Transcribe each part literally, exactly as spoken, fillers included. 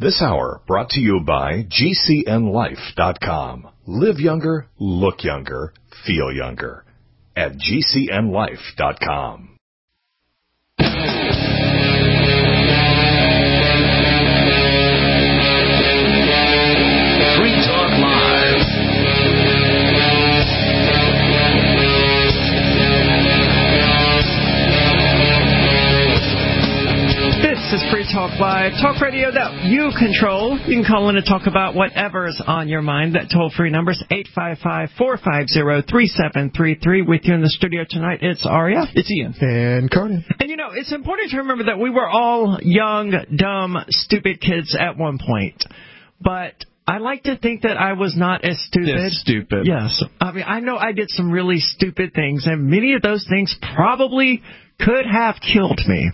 This hour brought to you by G C N life dot com. Live younger, look younger, feel younger at G C N life dot com. Free Talk Live. This is Free Talk Live, talk radio that you control. You can call in and talk about whatever's on your mind. That toll-free number is eight five five, four five zero, three seven three three. With you in the studio tonight, it's Aria. It's Ian. And Conan. And, you know, it's important to remember that we were all young, dumb, stupid kids at one point. But I like to think that I was not as stupid. This stupid. Yes. I mean, I know I did some really stupid things, and many of those things probably could have killed me.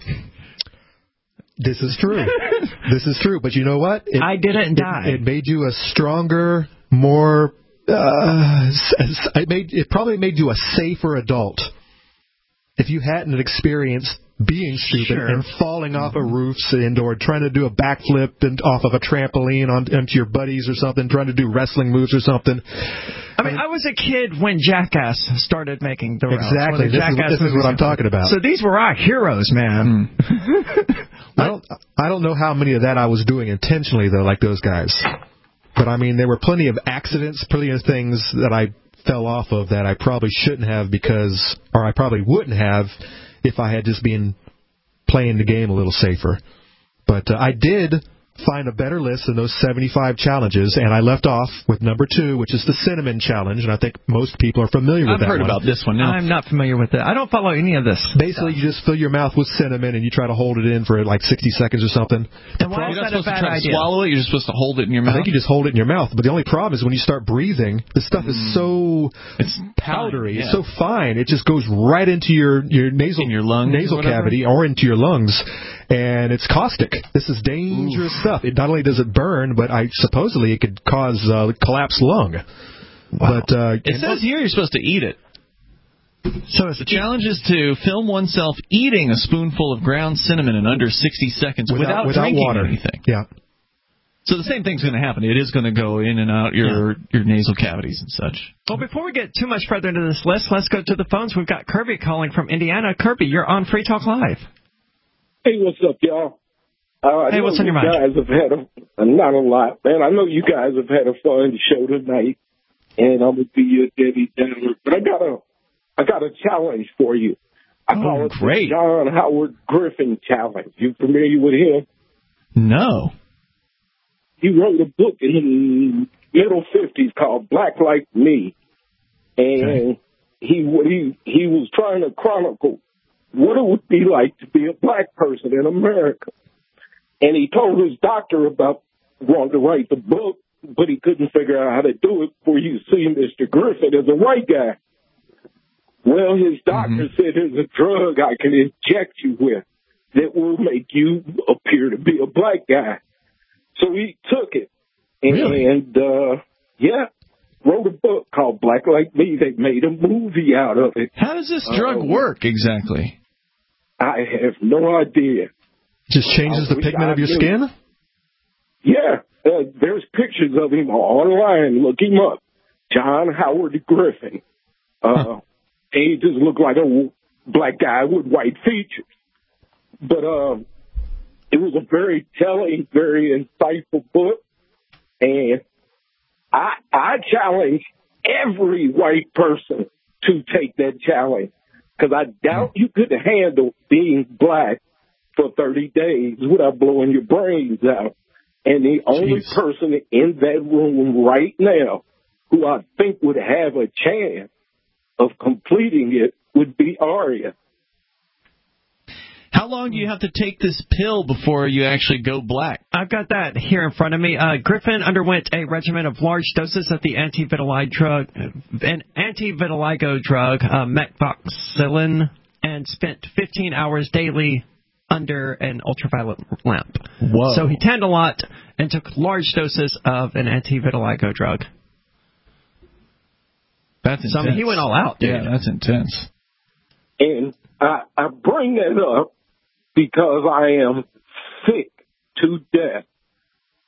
This is true. This is true. But you know what? It, I didn't it, die. It made you a stronger, more. Uh, it made it probably made you a safer adult. If you hadn't experienced being stupid Sure. and falling off of roofs and or trying to do a backflip and off of a trampoline on, onto your buddies or something, trying to do wrestling moves or something. I mean, I was a kid when Jackass started making the rounds. Exactly. The this Jackass is, this is what I'm talking about. So these were our heroes, man. Mm. I don't. I don't know how many of that I was doing intentionally, though, like those guys. But I mean, there were plenty of accidents, plenty of things that I fell off of that I probably shouldn't have because, or I probably wouldn't have if I had just been playing the game a little safer. But uh, I did find a better list than those seventy-five challenges, and I left off with number two, which is the cinnamon challenge, and I think most people are familiar with I've that heard one. about this one now. I'm not familiar with it. I don't follow any of this. Basically, you just fill your mouth with cinnamon, and you try to hold it in for like sixty seconds or something. And why is You're not that a supposed to bad try idea? to swallow it. You're just supposed to hold it in your mouth. I think you just hold it in your mouth, but the only problem is when you start breathing, the stuff is so It's powdery, fine, yeah. it's so fine, it just goes right into your your nasal In your lungs nasal or whatever? cavity or into your lungs, and it's caustic. This is dangerous Oof. stuff. It not only does it burn, but I supposedly it could cause uh, collapsed lung. Wow. But uh, It says here you're supposed to eat it. So it's The challenge is to film oneself eating a spoonful of ground cinnamon in under sixty seconds without, without drinking water. anything. Yeah. So the same thing's going to happen. It is going to go in and out your your nasal cavities and such. Well, before we get too much further into this list, let's go to the phones. We've got Kirby calling from Indiana. Kirby, you're on Free Talk Live. Hey, what's up, y'all? Uh, Hey, I know what's on your you mind? guys have had a, not a lot, man. I know you guys have had a fun show tonight, and I'm gonna be your Debbie Downer, but I got a, I got a challenge for you. I Oh, call it great. the John Howard Griffin Challenge. You familiar with him? No. He wrote a book in the middle fifties called Black Like Me, and Okay. he he he was trying to chronicle what it would be like to be a black person in America. And he told his doctor about wanting to write the book, but he couldn't figure out how to do it before you see Mister Griffin as a white guy. Well, his doctor Mhm. said there's a drug I can inject you with that will make you appear to be a black guy. So he took it. And, Really? and uh, yeah, wrote a book called Black Like Me. They made a movie out of it. How does this drug Uh, work exactly? I have no idea. Just changes I the wish pigment I of your knew. skin? Yeah, uh, there's pictures of him online. Look him up. John Howard Griffin. Uh, he just looked like a w- black guy with white features. But uh, it was a very telling, very insightful book. And I, I challenge every white person to take that challenge. Because I doubt you could handle being black for thirty days without blowing your brains out. And the only Jeez. person in that room right now who I think would have a chance of completing it would be Aria. How long do you have to take this pill before you actually go black? I've got that here in front of me. Uh, Griffin underwent a regimen of large doses of the anti-vitiligo drug, an anti-vitiligo drug, uh, methoxylin, and spent fifteen hours daily under an ultraviolet lamp. Whoa. So he tanned a lot and took large doses of an anti-vitiligo drug. That's intense. So I mean, he went all out, dude. Yeah, that's intense. And I, I bring that up because I am sick to death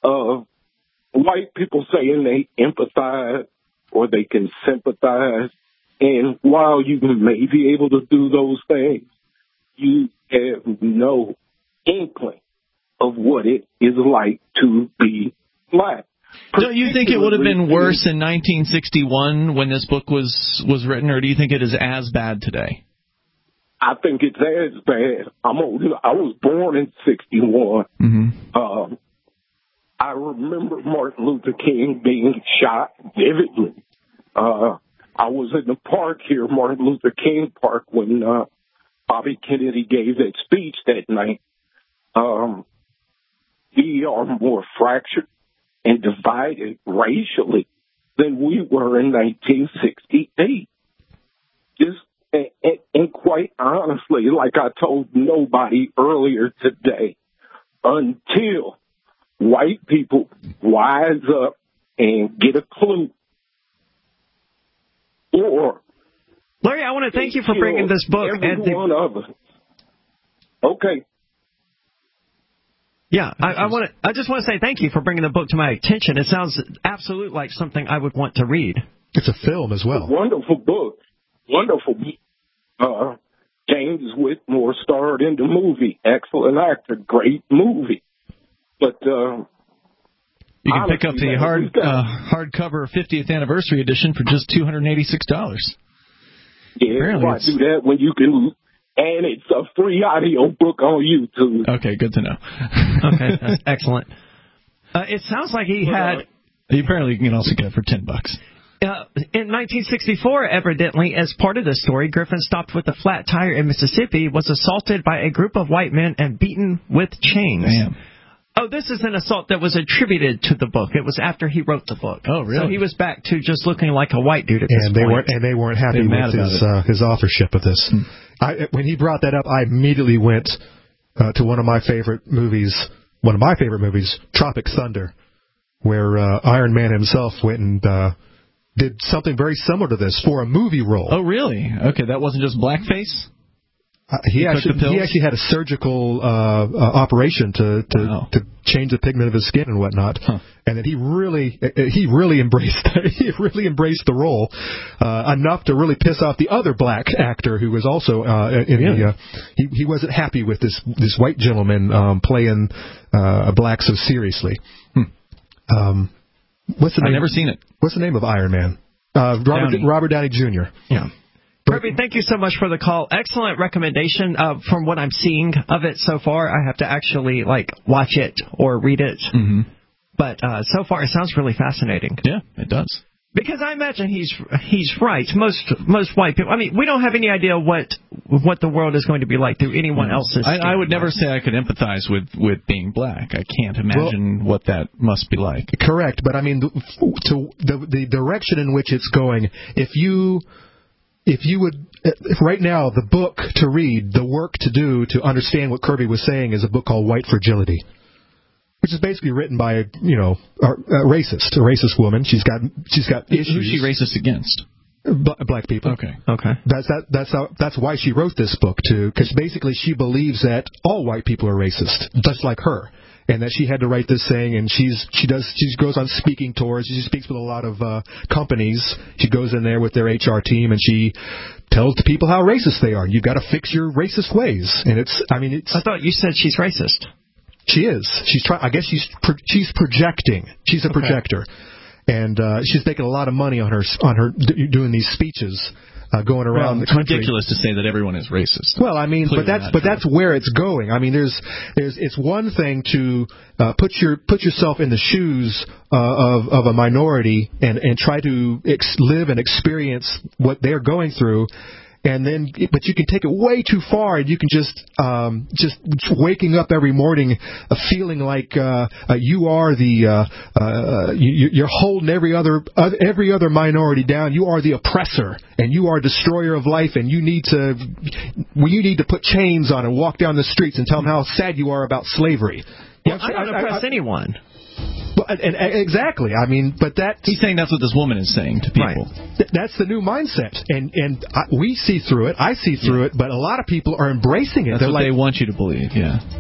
white people saying they empathize or they can sympathize, and while you may be able to do those things, you have no inkling of what it is like to be black. Don't you think it would have been worse in nineteen sixty-one when this book was, was written, or do you think it is as bad today? I think it's as bad. I'm old. I was born in sixty-one. Mm-hmm. Um, I remember Martin Luther King being shot vividly. Uh, I was in the park here, Martin Luther King Park, when uh, Bobby Kennedy gave that speech that night. Um, we are more fractured and divided racially than we were in nineteen sixty-eight. Just, and, and, and quite honestly, like I told nobody earlier today, until white people wise up and get a clue, or Larry, I want to thank you for bringing this book. Every and the, one of us. Okay. Yeah, I, I want to. I just want to say thank you for bringing the book to my attention. It sounds absolutely like something I would want to read. It's a film as well. Wonderful book. Wonderful. Uh, James Whitmore starred in the movie. Excellent actor. Great movie. But uh, you can pick up the hard uh, hardcover fiftieth anniversary edition for just two hundred eighty-six dollars. Yeah, Apparently why do that when you can? And it's a free audio book on YouTube. Okay, good to know. Okay, that's excellent. Uh, it sounds like he had. Uh, apparently, you can also get it for ten bucks. Uh, in nineteen sixty-four, evidently, as part of the story, Griffin stopped with a flat tire in Mississippi, was assaulted by a group of white men, and beaten with chains. Damn. Oh, this is an assault that was attributed to the book. It was after he wrote the book. Oh, really? So he was back to just looking like a white dude at this and they point. weren't and they weren't happy They're with his uh, his authorship of this. Hmm. I, when he brought that up, I immediately went uh, to one of my favorite movies, one of my favorite movies, Tropic Thunder, where uh, Iron Man himself went and uh, did something very similar to this for a movie role. Oh, really? Okay, that wasn't just blackface? Uh, he, he actually he actually had a surgical uh, uh, operation to to, wow. to change the pigment of his skin and whatnot, huh. and then he really he really embraced he really embraced the role uh, enough to really piss off the other black actor who was also uh, in yeah. the uh, he he wasn't happy with this this white gentleman um, playing uh, a black so seriously. Hmm. Um, what's the name? I've never seen it. What's the name of Iron Man? Uh, Robert Downey. Robert Downey Junior Yeah. Kirby, thank you so much for the call. Excellent recommendation. Uh, from what I'm seeing of it so far, I have to actually like watch it or read it. Mm-hmm. But uh, so far, it sounds really fascinating. Yeah, it does. Because I imagine he's he's right. Most most white people. I mean, we don't have any idea what what the world is going to be like through anyone mm-hmm. else's. I, I would never say I could empathize with, with being black. I can't imagine well, what that must be like. Correct, but I mean, the, to the the direction in which it's going. If you If you would, if right now, the book to read, the work to do to understand what Kirby was saying is a book called White Fragility, which is basically written by, you know, a, a racist, a racist woman. She's got, she's got issues. Who's she racist against? Black people. Okay. Okay. That's that. That's how. That's why she wrote this book too, because basically she believes that all white people are racist, just like her. And that she had to write this thing, and she's she does she goes on speaking tours. She speaks with a lot of uh, companies. She goes in there with their H R team, and she tells the people how racist they are. You've got to fix your racist ways. And it's I mean it's. I thought you said she's racist. She is. She's trying. I guess she's pro- she's projecting. She's a okay. projector, and uh, she's making a lot of money on her on her d- doing these speeches. Uh, going around well, the it's country. ridiculous to say that everyone is racist. Well, I mean, Clearly but that's but true. That's where it's going. I mean, there's there's it's one thing to uh, put your put yourself in the shoes uh, of of a minority and and try to ex- live and experience what they're going through. And then, but you can take it way too far, and you can just, um, just waking up every morning, uh, feeling like uh, uh, you are the, uh, uh, you, you're holding every other, uh, every other minority down. You are the oppressor, and you are a destroyer of life, and you need to, well, you need to put chains on and walk down the streets and tell them how sad you are about slavery. Well, I don't oppress I, I, anyone. Well, and, and exactly. I mean, but that he's saying that's what this woman is saying to people. Right. Th- that's the new mindset, and and I, we see through it. I see through yeah. it, but a lot of people are embracing it. That's They're what like, they want you to believe. Yeah.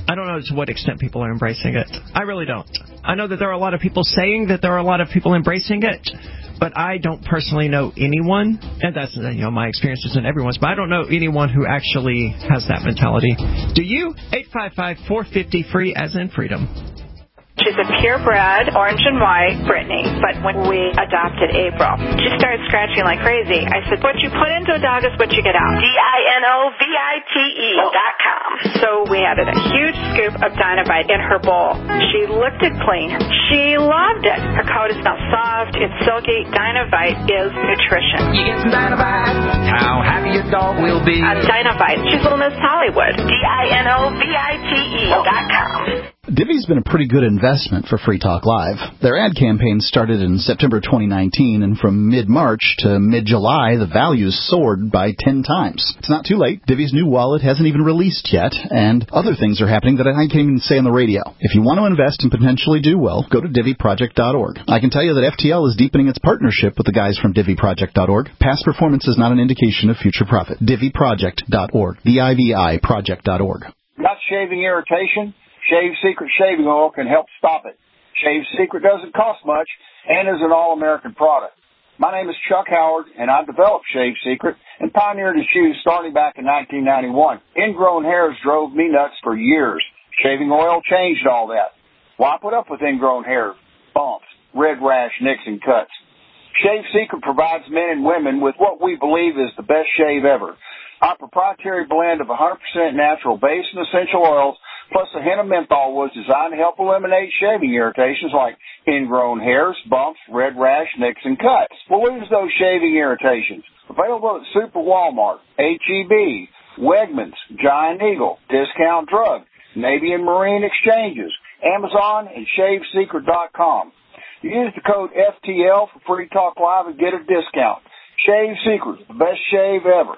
I don't know to what extent people are embracing it. I really don't. I know that there are a lot of people saying that there are a lot of people embracing it, but I don't personally know anyone, and that's, you know, my experience isn't everyone's, but I don't know anyone who actually has that mentality. Do you? eight five five, four five zero, free, as in freedom. She's a purebred, orange and white Brittany, but when we adopted April, she started scratching like crazy. I said, what you put into a dog is what you get out. D I N O V I T E dot com. So we added a huge scoop of Dynovite in her bowl. She licked it clean. She loved it. Her coat is now soft. It's silky. Dynovite is nutrition. You get some Dynovite, how happy your dog will be. Uh, Dynovite. She's Little Miss Hollywood. D I N O V I T E dot com. Divvy's been a pretty good investment for Free Talk Live. Their ad campaign started in September twenty nineteen, and from mid-March to mid-July, the values soared by ten times. It's not too late. Divvy's new wallet hasn't even released yet, and other things are happening that I can't even say on the radio. If you want to invest and potentially do well, go to Divvy Project dot org. I can tell you that F T L is deepening its partnership with the guys from Divvy Project dot org. Past performance is not an indication of future profit. Divvy Project dot org. D I V I Project dot org. Got shaving irritation? Shave Secret shaving oil can help stop it. Shave Secret doesn't cost much and is an all-American product. My name is Chuck Howard, and I developed Shave Secret and pioneered its use starting back in nineteen ninety-one. Ingrown hairs drove me nuts for years. Shaving oil changed all that. Why put up with ingrown hair, bumps, red rash, nicks, and cuts? Shave Secret provides men and women with what we believe is the best shave ever. Our proprietary blend of one hundred percent natural base and essential oils plus a hint of menthol was designed to help eliminate shaving irritations like ingrown hairs, bumps, red rash, nicks, and cuts. We'll lose those shaving irritations. Available at Super Walmart, H E B, Wegmans, Giant Eagle, Discount Drug, Navy and Marine Exchanges, Amazon, and Shave Secret dot com. Use the code F T L for Free Talk Live and get a discount. Shave Secret, the best shave ever.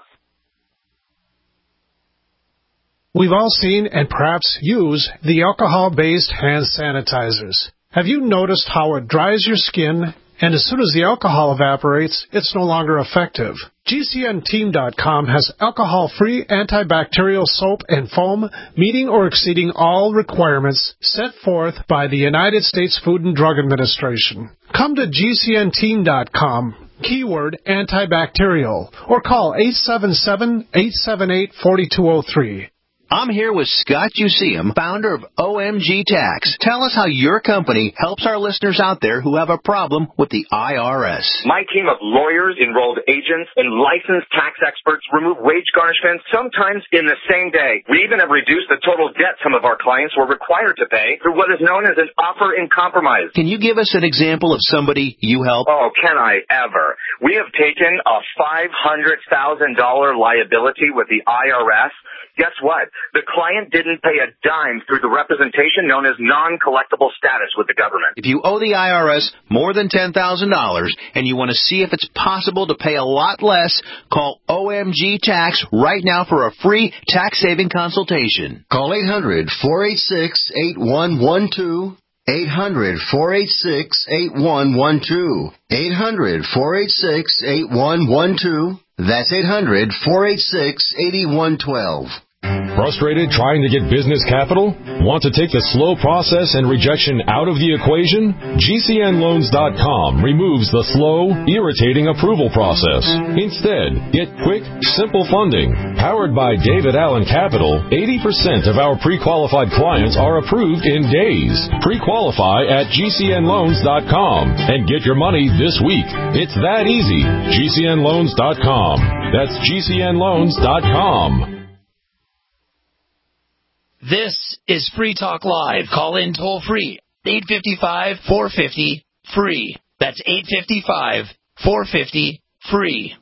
We've all seen and perhaps use the alcohol-based hand sanitizers. Have you noticed how it dries your skin, and as soon as the alcohol evaporates, it's no longer effective? G C N team dot com has alcohol-free antibacterial soap and foam meeting or exceeding all requirements set forth by the United States Food and Drug Administration. Come to G C N team dot com, keyword antibacterial, or call eight seven seven, eight seven eight, four two zero three. I'm here with Scott Useum, founder of O M G Tax. Tell us how your company helps our listeners out there who have a problem with the I R S. My team of lawyers, enrolled agents, and licensed tax experts remove wage garnishments sometimes in the same day. We even have reduced the total debt some of our clients were required to pay through what is known as an offer in compromise. Can you give us an example of somebody you help? Oh, can I ever? We have taken a five hundred thousand dollars liability with the I R S. Guess what? The client didn't pay a dime through the representation known as non-collectible status with the government. If you owe the I R S more than ten thousand dollars and you want to see if it's possible to pay a lot less, call O M G Tax right now for a free tax-saving consultation. Call eight hundred, four eight six, eight one one two. eight hundred, four eight six, eight one one two. eight hundred, four eight six, eight one one two. That's eight hundred, four eight six, eight one one two. Frustrated trying to get business capital? Want to take the slow process and rejection out of the equation? G C N loans dot com removes the slow, irritating approval process. Instead, get quick, simple funding. Powered by David Allen Capital, eighty percent of our pre-qualified clients are approved in days. Pre-qualify at G C N loans dot com and get your money this week. It's that easy. G C N loans dot com. That's G C N loans dot com. This is Free Talk Live. Call in toll free. eight five five, four five zero, free. That's eight five five, four five zero, free.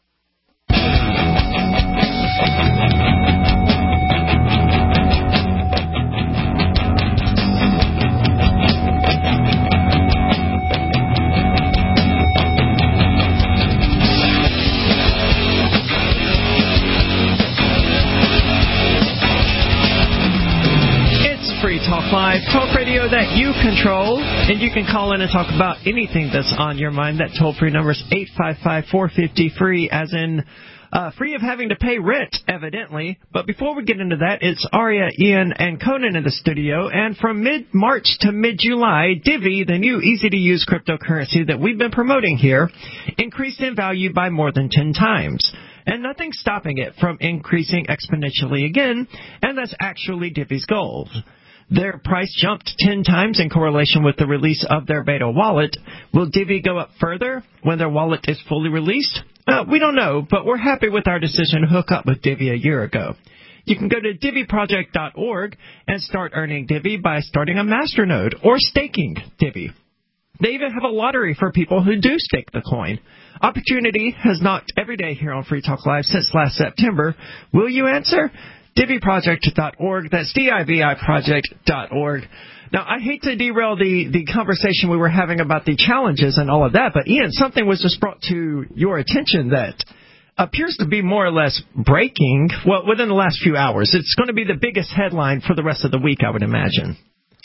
Talk Live, talk radio that you control, and you can call in and talk about anything that's on your mind. That toll-free number is eight five five, four five zero, free, as in Uh, free of having to pay rent, evidently. But before we get into that, it's Aria, Ian, and Conan in the studio. And from mid-March to mid-July, Divvy, the new easy-to-use cryptocurrency that we've been promoting here, increased in value by more than ten times. And nothing's stopping it from increasing exponentially again, and that's actually Divvy's goal. Their price jumped ten times in correlation with the release of their beta wallet. Will Divvy go up further when their wallet is fully released? Uh, we don't know, but we're happy with our decision to hook up with Divvy a year ago. You can go to Divvy Project dot org and start earning Divvy by starting a masternode or staking Divvy. They even have a lottery for people who do stake the coin. Opportunity has knocked every day here on Free Talk Live since last September. Will you answer? Divvy Project dot org. That's D I V I Project dot org. Now, I hate to derail the, the conversation we were having about the challenges and all of that, but Ian, something was just brought to your attention that appears to be more or less breaking, well, within the last few hours. It's going to be the biggest headline for the rest of the week, I would imagine.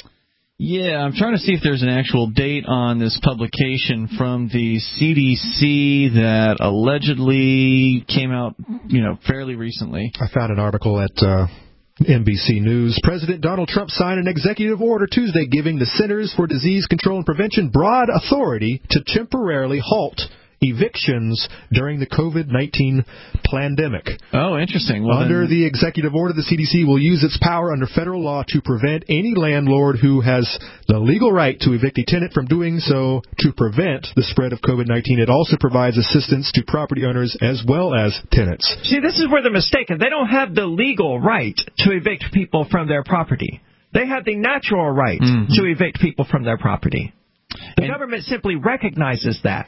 Yeah, I'm trying to see if there's an actual date on this publication from the C D C that allegedly came out, you know, fairly recently. I found an article at uh, N B C News. President Donald Trump signed an executive order Tuesday giving the Centers for Disease Control and Prevention broad authority to temporarily halt evictions during the COVID nineteen pandemic. Oh, interesting. Well, under then... the executive order, the C D C will use its power under federal law to prevent any landlord who has the legal right to evict a tenant from doing so to prevent the spread of COVID nineteen. It also provides assistance to property owners as well as tenants. See, this is where they're mistaken. They don't have the legal right to evict people from their property. They have the natural right mm-hmm. to evict people from their property. The and... government simply recognizes that.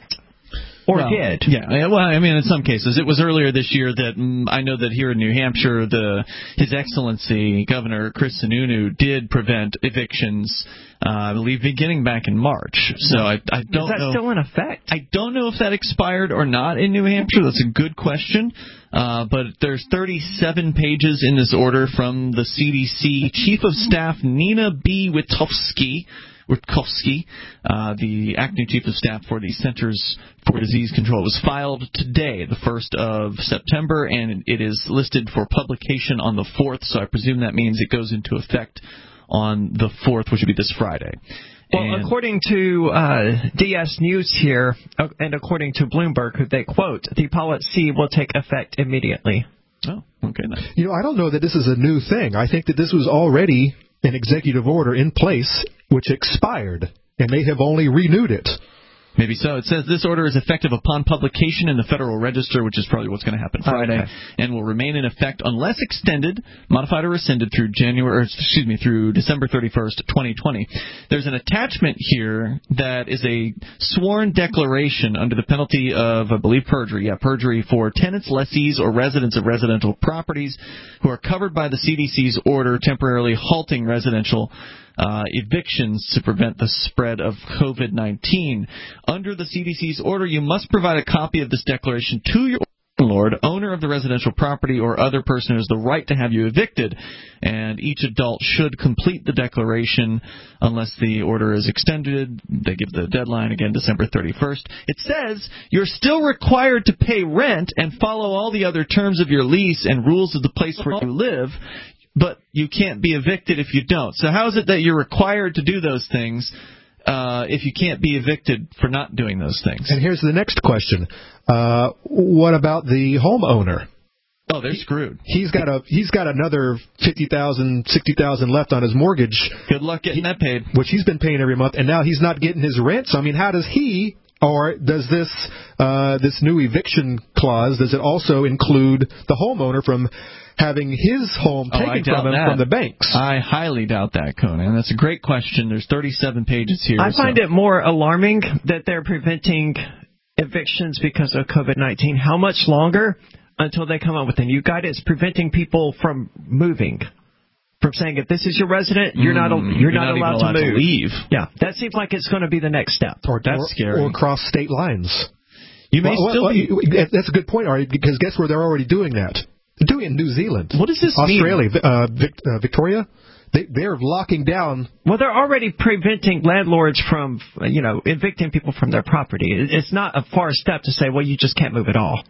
Or well, did. Yeah, well, I mean, in some cases. It was earlier this year that mm, I know that here in New Hampshire, the His Excellency Governor Chris Sununu did prevent evictions, uh, I believe, beginning back in March. So I, I don't know. Is that know, still in effect? I don't know if that expired or not in New Hampshire. That's a good question. Uh, but there's thirty-seven pages in this order from the C D C Chief of Staff Nina B. Witkowski. Witkowski, uh, the acting chief of staff for the Centers for Disease Control. It was filed today, the first of September, and it is listed for publication on the fourth, so I presume that means it goes into effect on the fourth, which would be this Friday. Well, and according to uh, D S News here, uh, and according to Bloomberg, who they quote, the policy will take effect immediately. Oh, okay. Nice. You know, I don't know that this is a new thing. I think that this was already an executive order in place which expired, and they have only renewed it. Maybe so. It says this order is effective upon publication in the Federal Register, which is probably what's going to happen Friday, okay. and will remain in effect unless extended, modified, or rescinded through January, or excuse me, through December thirty-first, twenty twenty. There's an attachment here that is a sworn declaration under the penalty of, I believe, perjury. Yeah, perjury for tenants, lessees, or residents of residential properties who are covered by the C D C's order temporarily halting residential Uh, evictions to prevent the spread of COVID nineteen. Under the C D C's order, you must provide a copy of this declaration to your landlord, owner of the residential property, or other person who has the right to have you evicted. And each adult should complete the declaration unless the order is extended. They give the deadline, again, December thirty-first. It says you're still required to pay rent and follow all the other terms of your lease and rules of the place where you live, but you can't be evicted if you don't. So how is it that you're required to do those things uh, if you can't be evicted for not doing those things? And here's the next question. Uh, what about the homeowner? Oh, they're screwed. He's got a he's got another fifty thousand, sixty thousand left on his mortgage. Good luck getting that paid. Which he's been paying every month, and now he's not getting his rent. So I mean, how does he or does this uh, this new eviction clause, does it also include the homeowner from having his home oh, taken from him that. from the banks? I highly doubt that, Conan. That's a great question. There's thirty-seven pages here. I find so. it more alarming that they're preventing evictions because of COVID nineteen. How much longer until they come up with a new guidance preventing people from moving? From saying if this is your resident, you're not you're, you're not, not allowed, allowed to move. To leave. Yeah, that seems like it's going to be the next step. Or, That's or, scary. Or cross state lines. You may well, still well, be. Well, that's a good point, Ari, because guess where they're already doing that? They're doing it in New Zealand. What does this Australia, mean? Uh, Vic, uh, Victoria. They, they're locking down. Well, they're already preventing landlords from, you know, evicting people from their property. It's not a far step to say, well, you just can't move at all.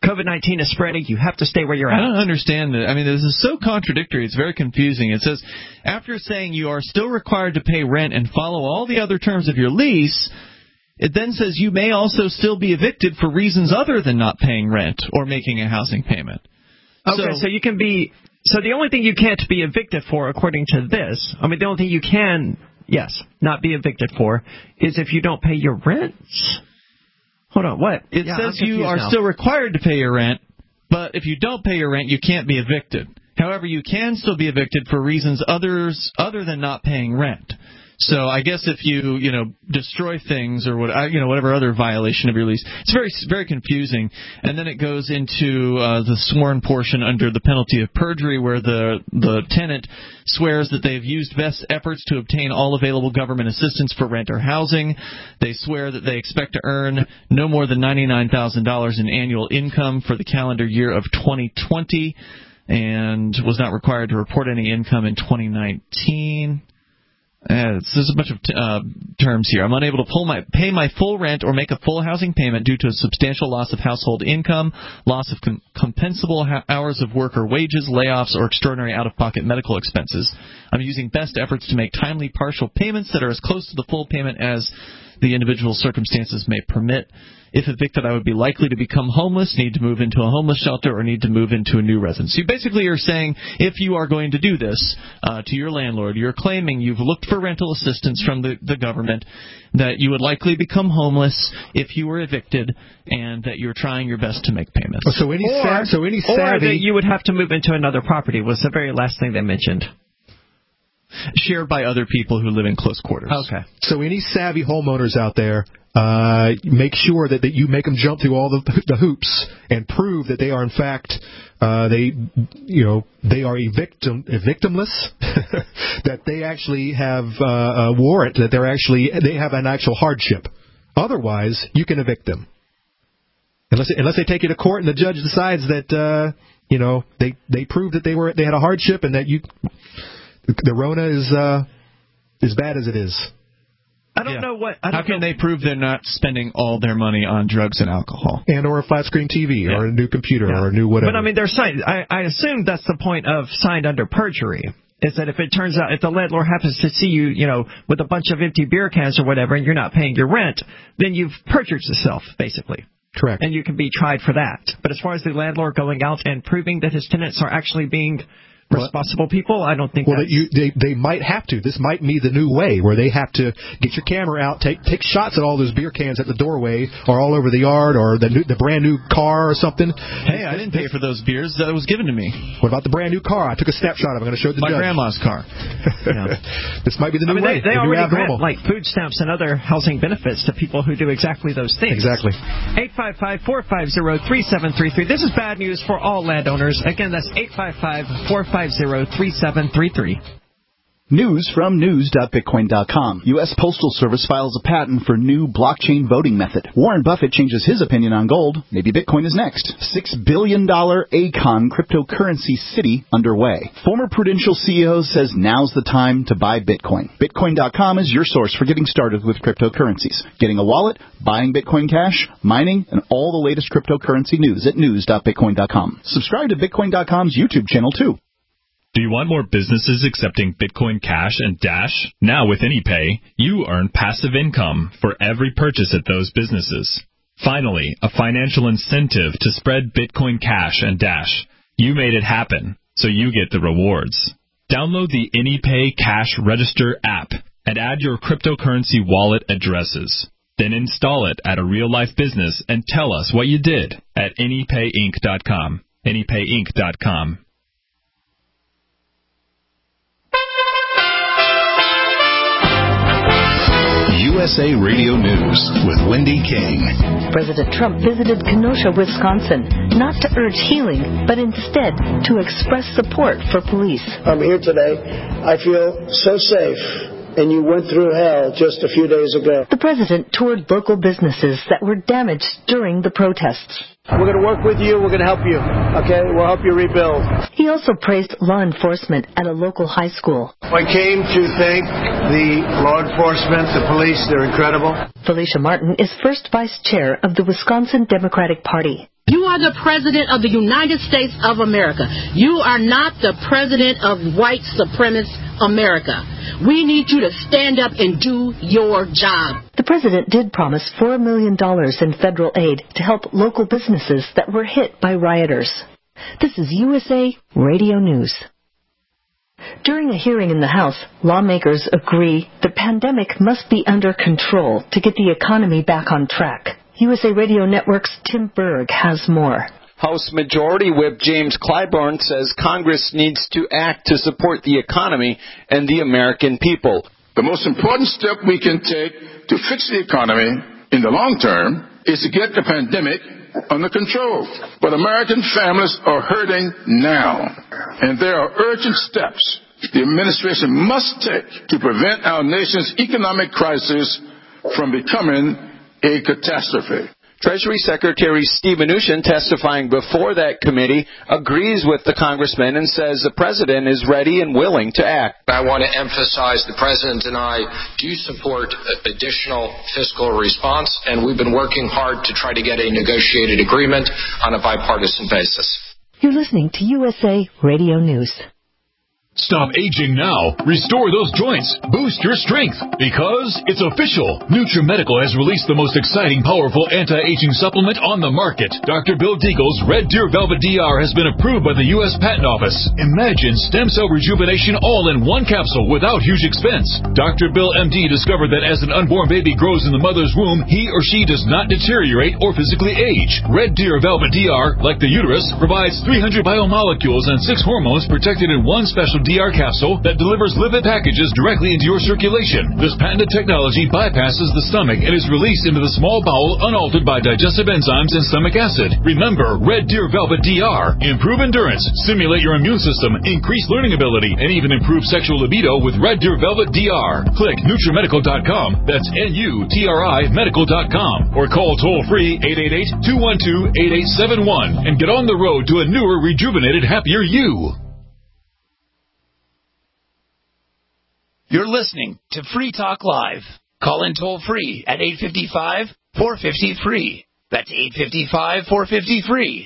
COVID nineteen is spreading. You have to stay where you're at. I don't understand it. I mean, this is so contradictory. It's very confusing. It says, after saying you are still required to pay rent and follow all the other terms of your lease, it then says you may also still be evicted for reasons other than not paying rent or making a housing payment. Okay, so, so you can be... So the only thing you can't be evicted for, according to this, I mean, the only thing you can, yes, not be evicted for, is if you don't pay your rents. Hold on, what? It yeah, says you are now. still required to pay your rent, but if you don't pay your rent, you can't be evicted. However, you can still be evicted for reasons others other than not paying rent. So I guess if you, you know, destroy things or what, you know, whatever other violation of your lease, it's very, very confusing. And then it goes into uh, the sworn portion under the penalty of perjury, where the the tenant swears that they have used best efforts to obtain all available government assistance for rent or housing. They swear that they expect to earn no more than ninety-nine thousand dollars in annual income for the calendar year of twenty twenty, and was not required to report any income in twenty nineteen. Uh, there's a bunch of t- uh, terms here. I'm unable to pull my, pay my full rent or make a full housing payment due to a substantial loss of household income, loss of com- compensable ha- hours of work or wages, layoffs, or extraordinary out-of-pocket medical expenses. I'm using best efforts to make timely partial payments that are as close to the full payment as the individual circumstances may permit. If evicted, I would be likely to become homeless, need to move into a homeless shelter, or need to move into a new residence. So you basically are saying if you are going to do this uh, to your landlord, you're claiming you've looked for rental assistance from the, the government, that you would likely become homeless if you were evicted, and that you're trying your best to make payments. So any, or, sa- so any savvy... Or that you would have to move into another property was the very last thing they mentioned. Shared by other people who live in close quarters. Okay. So any savvy homeowners out there, uh, make sure that, that you make them jump through all the, the hoops and prove that they are in fact uh, they you know they are a victim a victimless that they actually have uh, a warrant, that they're actually they have an actual hardship. Otherwise, you can evict them. Unless unless they take you to court and the judge decides that uh, you know they they prove that they were they had a hardship and that you. The Rona is uh, as bad as it is. I don't yeah. know what. I don't How can know. they prove they're not spending all their money on drugs and alcohol? And or a flat screen T V yeah. or a new computer yeah. or a new whatever. But I mean, they're signed. I, I assume that's the point of signed under perjury. Is that if it turns out if the landlord happens to see you, you know, with a bunch of empty beer cans or whatever, and you're not paying your rent, then you've perjured yourself, basically. Correct. And you can be tried for that. But as far as the landlord going out and proving that his tenants are actually being responsible people, I don't think. Well, that's... you, they they might have to. This might be the new way where they have to get your camera out, take take shots at all those beer cans at the doorway or all over the yard or the new, the brand new car or something. Hey, I didn't pay for those beers. That was given to me. What about the brand new car? I took a snapshot of it. I'm going to show it to the My judge. grandma's car. Yeah. This might be the new I mean, way. They, they the already grant like food stamps and other housing benefits to people who do exactly those things. Exactly. eight five five, four five zero, three seven three three. This is bad news for all landowners. Again, that's eight five five, four five zero, three seven three three. News from news dot bitcoin dot com. U S Postal Service files a patent for new blockchain voting method. Warren Buffett changes his opinion on gold. Maybe Bitcoin is next. six billion dollars Acon cryptocurrency city underway. Former Prudential C E O says now's the time to buy Bitcoin. Bitcoin dot com is your source for getting started with cryptocurrencies. Getting a wallet, buying Bitcoin Cash, mining, and all the latest cryptocurrency news at news dot bitcoin dot com. Subscribe to Bitcoin dot com's YouTube channel, too. Do you want more businesses accepting Bitcoin Cash and Dash? Now with AnyPay, you earn passive income for every purchase at those businesses. Finally, a financial incentive to spread Bitcoin Cash and Dash. You made it happen, so you get the rewards. Download the AnyPay Cash Register app and add your cryptocurrency wallet addresses. Then install it at a real-life business and tell us what you did at any pay inc dot com. any pay inc dot com. U S A Radio News with Wendy King. President Trump visited Kenosha, Wisconsin, not to urge healing, but instead to express support for police. I'm here today. I feel so safe. And you went through hell just a few days ago. The president toured local businesses that were damaged during the protests. We're going to work with you. We're going to help you. Okay? We'll help you rebuild. He also praised law enforcement at a local high school. I came to thank the law enforcement, the police. They're incredible. Felicia Martin is first vice chair of the Wisconsin Democratic Party. You are the president of the United States of America. You are not the president of white supremacist America. We need you to stand up and do your job. The president did promise four million dollars in federal aid to help local businesses that were hit by rioters. This is U S A Radio News. During a hearing in the House, lawmakers agree the pandemic must be under control to get the economy back on track. U S A Radio Network's Tim Berg has more. House Majority Whip James Clyburn says Congress needs to act to support the economy and the American people. The most important step we can take to fix the economy in the long term is to get the pandemic under control. But American families are hurting now, and there are urgent steps the administration must take to prevent our nation's economic crisis from becoming a catastrophe. Treasury Secretary Steve Mnuchin, testifying before that committee, agrees with the congressman and says the president is ready and willing to act. I want to emphasize the president and I do support additional fiscal response, and we've been working hard to try to get a negotiated agreement on a bipartisan basis. You're listening to U S A Radio News. Stop aging now. Restore those joints. Boost your strength. Because it's official. NutriMedical has released the most exciting, powerful anti-aging supplement on the market. Doctor Bill Deagle's Red Deer Velvet D R has been approved by the U S Patent Office. Imagine stem cell rejuvenation all in one capsule without huge expense. Doctor Bill M D discovered that as an unborn baby grows in the mother's womb, he or she does not deteriorate or physically age. Red Deer Velvet D R, like the uterus, provides three hundred biomolecules and six hormones protected in one special D R capsule that delivers lipid packages directly into your circulation. This patented technology bypasses the stomach and is released into the small bowel unaltered by digestive enzymes and stomach acid. Remember, Red Deer Velvet D R. Improve endurance, stimulate your immune system, increase learning ability, and even improve sexual libido with Red Deer Velvet D R. Click NutriMedical dot com. That's N U T R I medical dot com. Or call toll-free eight eight eight, two one two, eight eight seven one and get on the road to a newer, rejuvenated, happier you. You're listening to Free Talk Live. Call in toll free at eight five five, four five zero, free. That's eight five five, four five zero, free.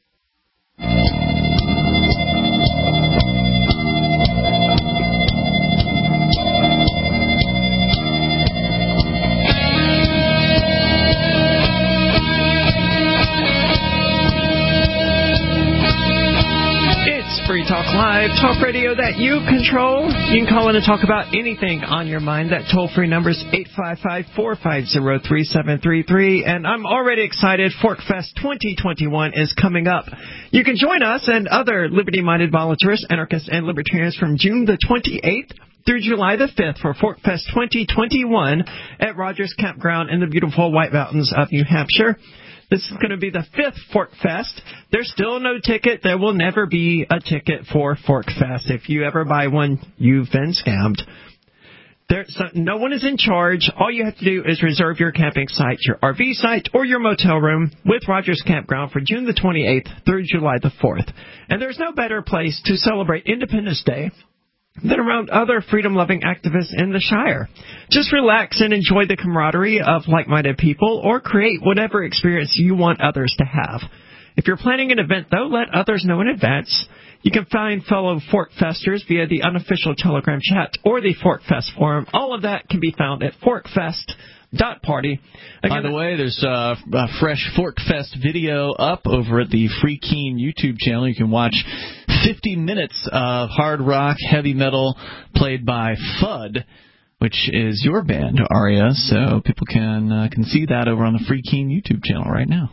Free Talk Live, talk radio that you control. You can call in and talk about anything on your mind. That toll-free number is eight five five, four five zero, three seven three three. And I'm already excited. ForkFest twenty twenty-one is coming up. You can join us and other liberty-minded volunteers, anarchists, and libertarians from June the twenty-eighth through July the fifth for ForkFest twenty twenty-one at Rogers Campground in the beautiful White Mountains of New Hampshire. This is going to be the fifth ForkFest. There's still no ticket. There will never be a ticket for ForkFest. If you ever buy one, you've been scammed. There, so no one is in charge. All you have to do is reserve your camping site, your R V site, or your motel room with Rogers Campground for June the twenty-eighth through July the fourth. And there's no better place to celebrate Independence Day than around other freedom-loving activists in the Shire. Just relax and enjoy the camaraderie of like-minded people, or create whatever experience you want others to have. If you're planning an event, though, let others know in advance. You can find fellow ForkFesters via the unofficial Telegram chat or the ForkFest forum. All of that can be found at forkfest dot party. Again, by the way, there's a, a fresh ForkFest video up over at the Free Keen YouTube channel. You can watch fifty minutes of hard rock, heavy metal played by Fudd, which is your band, Aria. So people can uh, can see that over on the Free Keen YouTube channel right now.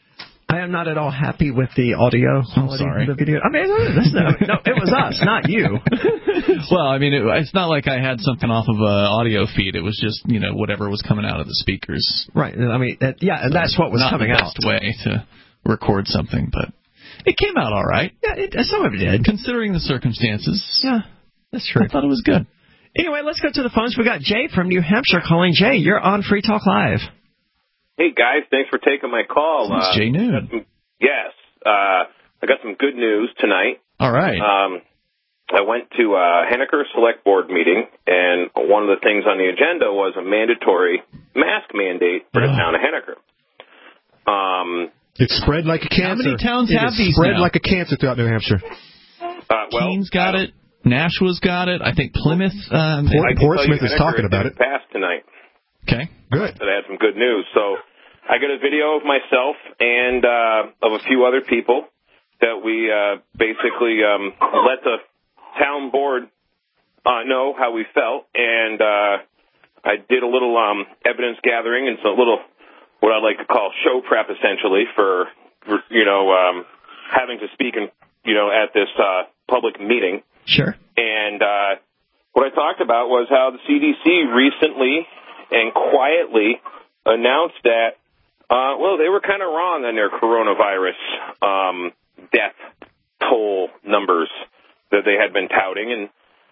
I am not at all happy with the audio quality of the video. I mean, that's no, no, it was us, not you. Well, I mean, it, it's not like I had something off of an audio feed. It was just, you know, whatever was coming out of the speakers. Right. I mean, that, yeah, and that's what was not coming the out. best way to record something, but it came out all right. Yeah, it, some of it did. Considering the circumstances. Yeah, that's true. I thought it was good. Anyway, let's go to the phones. We got Jay from New Hampshire calling. Jay, you're on Free Talk Live. Hey, guys, thanks for taking my call. It's uh, Jay Noon. Yes. Uh, I got some good news tonight. All right. Um, I went to a Henniker Select Board meeting, and one of the things on the agenda was a mandatory mask mandate for the town of Henniker. Um, It's spread like a cancer. How many towns it have is these spread now? like a cancer throughout New Hampshire. Uh, well, Keens got it. Nashua's got it. I think Plymouth. Um, Port- I can Portsmouth tell you is talking Henniker about did it. Passed tonight. Okay. Good. That I had some good news. So I got a video of myself and uh, of a few other people that we uh, basically um, let the town board uh, know how we felt, and uh, I did a little um, evidence gathering and some little what I'd like to call show prep, essentially, for, for you know um, having to speak in, you know at this uh, public meeting. Sure. And uh, what I talked about was how the C D C recently and quietly announced that, uh, well, they were kind of wrong on their coronavirus um, death toll numbers that they had been touting. And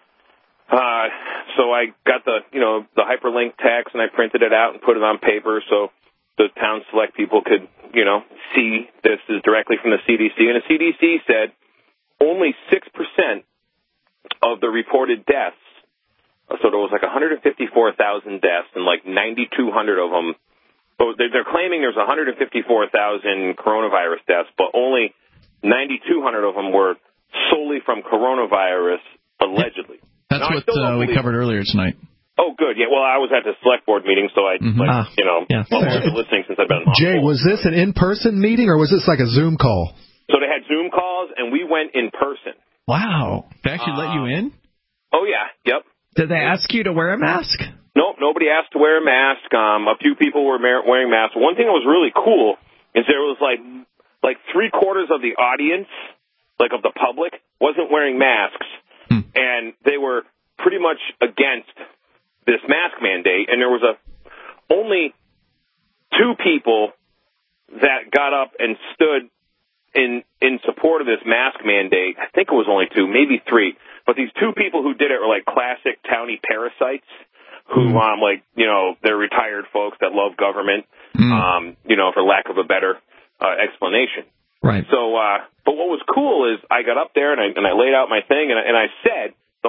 uh, so I got the, you know, the hyperlink text, and I printed it out and put it on paper so the town select people could, you know, see this is directly from the C D C. And the C D C said only six percent of the reported deaths, so there was like one hundred fifty-four thousand deaths, and like ninety-two hundred of them, so they're claiming there's one hundred fifty-four thousand coronavirus deaths, but only ninety-two hundred of them were solely from coronavirus, allegedly. That's now, what uh, we covered earlier tonight. Oh, good. Yeah, well, I was at the select board meeting, so I, Mm-hmm. like, Ah, you know, yeah. well, I've been listening since I've been on Jay, hold. was this an in-person meeting, or was this like a Zoom call? So they had Zoom calls, and we went in person. Wow. They actually let you in? Oh, yeah. Yep. Did they ask you to wear a mask? Nope, nobody asked to wear a mask. Um, a few people were mar- wearing masks. One thing that was really cool is there was like like three quarters of the audience, like of the public, wasn't wearing masks, hmm. and they were pretty much against this mask mandate. And there was a only two people that got up and stood in in support of this mask mandate. I think it was only two, maybe three. But these two people who did it were like classic townie parasites who, mm. um, like, you know, they're retired folks that love government, mm. um, you know, for lack of a better uh, explanation. Right. So, uh, but what was cool is I got up there and I, and I laid out my thing and I, and I said,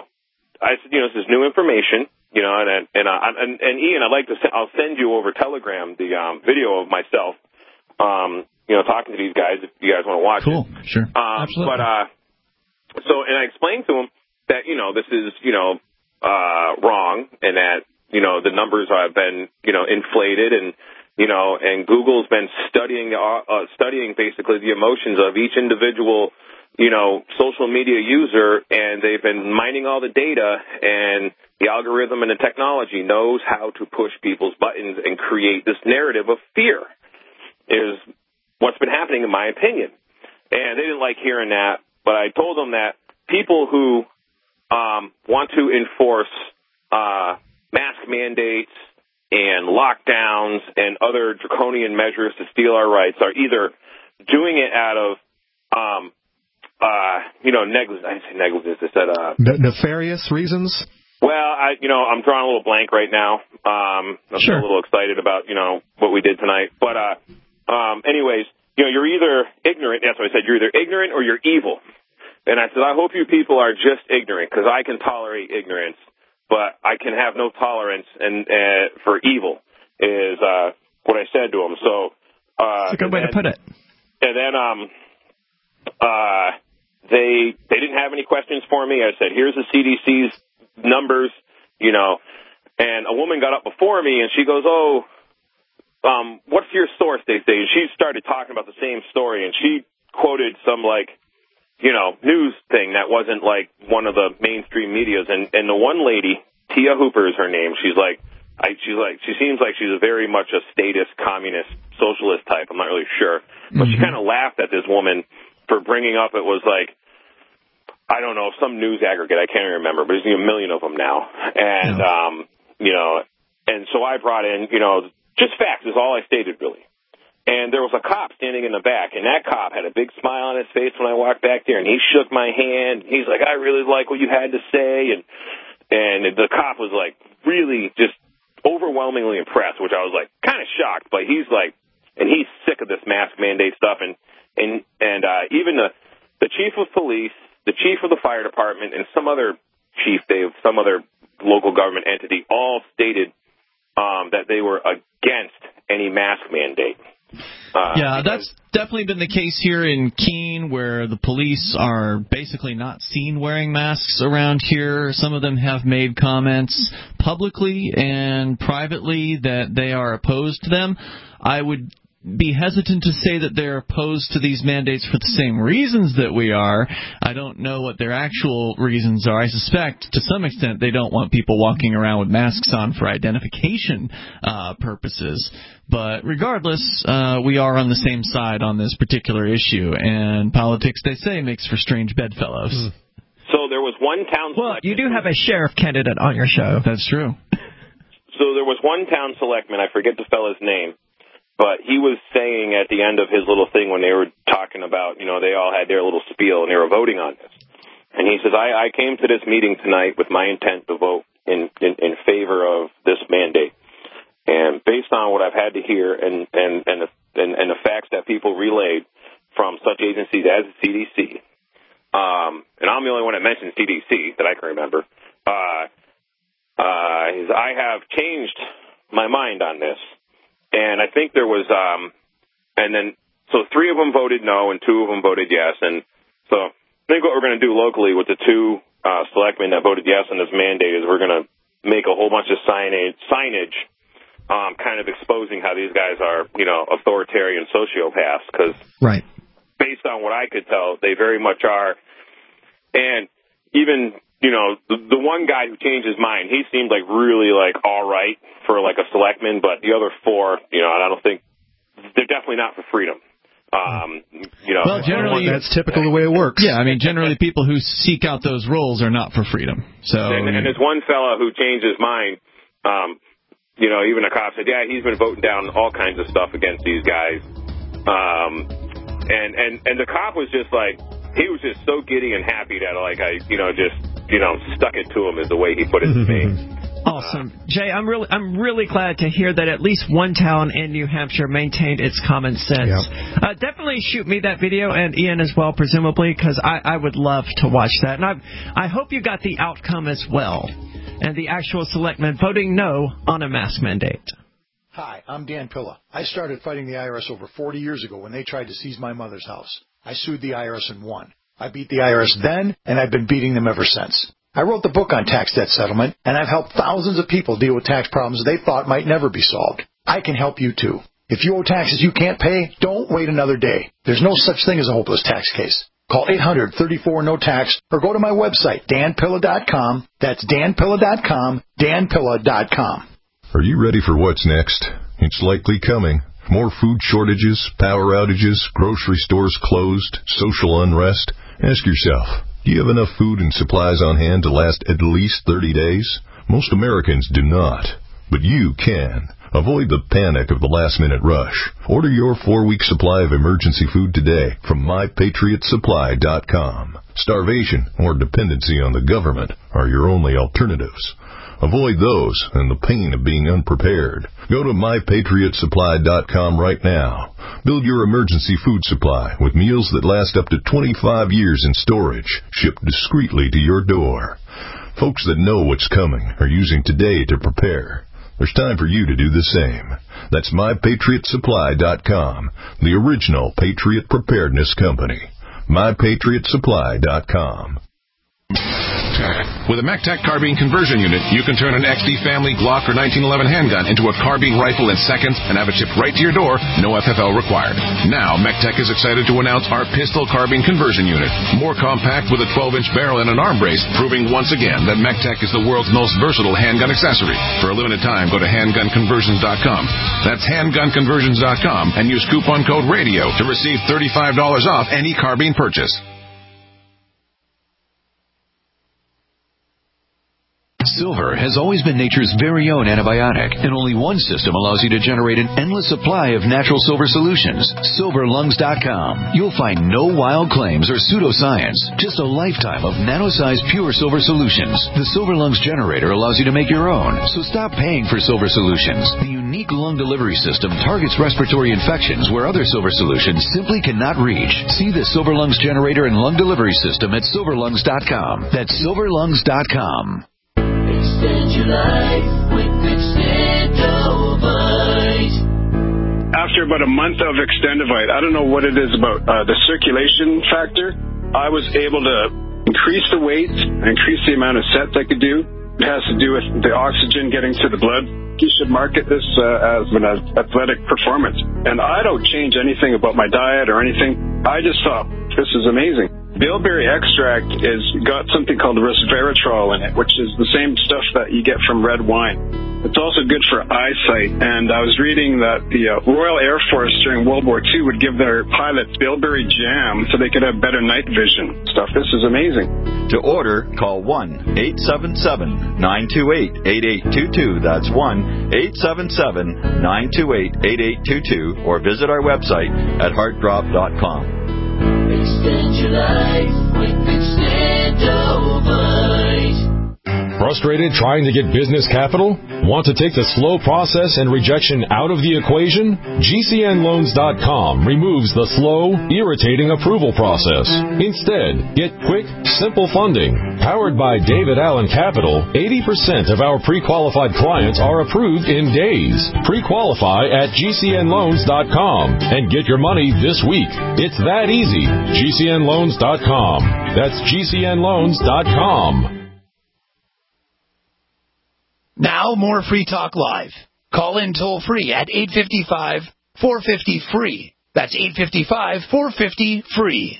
I said, you know, this is new information, you know, and and uh, and, and Ian, I'd like to, send, I'll send you over Telegram the um, video of myself. Um, you know, talking to these guys if you guys want to watch cool. it. Cool, sure. Um, Absolutely. But, uh, so, and I explained to them that, you know, this is, you know, uh, wrong and that, you know, the numbers have been, you know, inflated and, you know, and Google's been studying, uh, uh, studying basically the emotions of each individual, you know, social media user, and they've been mining all the data, and the algorithm and the technology knows how to push people's buttons and create this narrative of fear is what's been happening, in my opinion. And they didn't like hearing that, but I told them that people who um, want to enforce uh, mask mandates and lockdowns and other draconian measures to steal our rights are either doing it out of, um, uh, you know, negligence. I didn't say negligence. I said uh, ne- nefarious reasons. Well, I, you know, I'm drawing a little blank right now. Um, I'm sure. a little excited about, you know, what we did tonight. But, uh, um, anyways, you know, you're either ignorant. That's what I said. You're either ignorant or you're evil. And I said, I hope you people are just ignorant, because I can tolerate ignorance, but I can have no tolerance and uh, for evil. Is uh, what I said to them. So uh, that's a good way then, to put it. And then um, uh, they they didn't have any questions for me. I said, here's the C D C's numbers, you know. And a woman got up before me, and she goes, oh, um, what's your source, they say? And she started talking about the same story, and she quoted some, like, you know, news thing that wasn't, like, one of the mainstream medias. And, and the one lady, Tia Hooper is her name, she's like, I, she's like, she seems like she's a very much a statist, communist, socialist type. I'm not really sure. But mm-hmm. she kind of laughed at this woman for bringing up, it was like, I don't know, some news aggregate, I can't even remember, but there's a million of them now. And, yeah. um, you know, and so I brought in, you know, just facts is all I stated, really. And there was a cop standing in the back, and that cop had a big smile on his face when I walked back there, and he shook my hand. He's like, I really like what you had to say. And and the cop was, like, really just overwhelmingly impressed, which I was, like, kind of shocked. But he's like, and he's sick of this mask mandate stuff. And, and, and uh, even the, the chief of police, the chief of the fire department, and some other chief, they have some other local government entity, all stated um, that they were against any mask mandate. Uh, yeah, that's definitely been the case here in Keene, where the police are basically not seen wearing masks around here. Some of them have made comments publicly and privately that they are opposed to them. I would be hesitant to say that they're opposed to these mandates for the same reasons that we are. I don't know what their actual reasons are. I suspect to some extent they don't want people walking around with masks on for identification uh, purposes. But regardless, uh, we are on the same side on this particular issue, and politics, they say, makes for strange bedfellows. Mm. So there was one town... Well, you do have a sheriff candidate on your show. That's true. So there was one town selectman, I forget the fella's name, but he was saying at the end of his little thing when they were talking about, you know, they all had their little spiel and they were voting on this. And he says, I, I came to this meeting tonight with my intent to vote in, in, in favor of this mandate. And based on what I've had to hear and, and, and, the, and, and the facts that people relayed from such agencies as the C D C, um, and I'm the only one that mentioned C D C that I can remember, uh, uh, is I have changed my mind on this. And I think there was, um, and then, so three of them voted no and two of them voted yes. And so I think what we're going to do locally with the two uh, selectmen that voted yes on this mandate is we're going to make a whole bunch of signage, signage um, kind of exposing how these guys are, you know, authoritarian sociopaths. Because right. based on what I could tell, they very much are. And even... You know, the, the one guy who changed his mind, he seemed like really like all right for like a selectman, but the other four, you know, I don't think they're definitely not for freedom. Um, you know, well, generally that's typical the way it works. Yeah, I mean, generally people who seek out those roles are not for freedom. So, and, and there's one fella who changed his mind. Um, you know, even a cop said, yeah, he's been voting down all kinds of stuff against these guys. Um, and and and the cop was just like, he was just so giddy and happy that like I, you know, just. You know, stuck it to him is the way he put it to me. Awesome. Jay, I'm really I'm really glad to hear that at least one town in New Hampshire maintained its common sense. Yep. Uh, definitely shoot me that video, and Ian as well, presumably, because I, I would love to watch that. And I I hope you got the outcome as well, and the actual selectmen voting no on a mask mandate. Hi, I'm Dan Pilla. I started fighting the I R S over forty years ago when they tried to seize my mother's house. I sued the I R S and won. I beat the I R S then, and I've been beating them ever since. I wrote the book on tax debt settlement, and I've helped thousands of people deal with tax problems they thought might never be solved. I can help you, too. If you owe taxes you can't pay, don't wait another day. There's no such thing as a hopeless tax case. Call eight hundred, thirty-four, no tax, or go to my website, dan pilla dot com. That's dan pilla dot com, dan pilla dot com. Are you ready for what's next? It's likely coming. More food shortages, power outages, grocery stores closed, social unrest. Ask yourself, do you have enough food and supplies on hand to last at least thirty days? Most Americans do not, but you can. Avoid the panic of the last-minute rush. Order your four-week supply of emergency food today from my patriot supply dot com. Starvation or dependency on the government are your only alternatives. Avoid those and the pain of being unprepared. Go to my patriot supply dot com right now. Build your emergency food supply with meals that last up to twenty-five years in storage, shipped discreetly to your door. Folks that know what's coming are using today to prepare. There's time for you to do the same. That's my patriot supply dot com, the original Patriot Preparedness Company. my patriot supply dot com. With a MECTEC carbine conversion unit, you can turn an X D family Glock or nineteen eleven handgun into a carbine rifle in seconds and have it shipped right to your door, no F F L required. Now, MECTEC is excited to announce our pistol carbine conversion unit. More compact with a twelve-inch barrel and an arm brace, proving once again that MECTEC is the world's most versatile handgun accessory. For a limited time, go to handgun conversions dot com. That's handgun conversions dot com and use coupon code RADIO to receive thirty-five dollars off any carbine purchase. Silver has always been nature's very own antibiotic, and only one system allows you to generate an endless supply of natural silver solutions. silver lungs dot com. You'll find no wild claims or pseudoscience, just a lifetime of nano-sized pure silver solutions. The Silver Lungs generator allows you to make your own, so stop paying for silver solutions. The unique lung delivery system targets respiratory infections where other silver solutions simply cannot reach. See the Silver Lungs generator and lung delivery system at silver lungs dot com. That's silver lungs dot com. Extend your life with Extendovite. After after about a month of Extendivite, I don't know what it is about uh, the circulation factor, I was able to increase the weight, increase the amount of sets I could do. It has to do with the oxygen getting to the blood. You should market this uh, as an athletic performance. And I don't change anything about my diet or anything. I just thought, this is amazing. Bilberry extract is got something called resveratrol in it, which is the same stuff that you get from red wine. It's also good for eyesight. And I was reading that the uh, Royal Air Force during World War Two would give their pilots Bilberry jam so they could have better night vision stuff. This is amazing. To order, call one eight seven seven, nine two eight, eight eight two two. That's one eight seven seven, nine two eight, eight eight two two, or visit our website at heart drop dot com. Extend your life with Extendovite. Frustrated trying to get business capital? Want to take the slow process and rejection out of the equation? G C N loans dot com removes the slow, irritating approval process. Instead, get quick, simple funding. Powered by David Allen Capital, eighty percent of our pre-qualified clients are approved in days. Pre-qualify at G C N loans dot com and get your money this week. It's that easy. G C N loans dot com. That's G C N loans dot com. Now, more Free Talk Live. Call in toll free at eight five five, four five zero, free. That's eight five five, four five zero, free.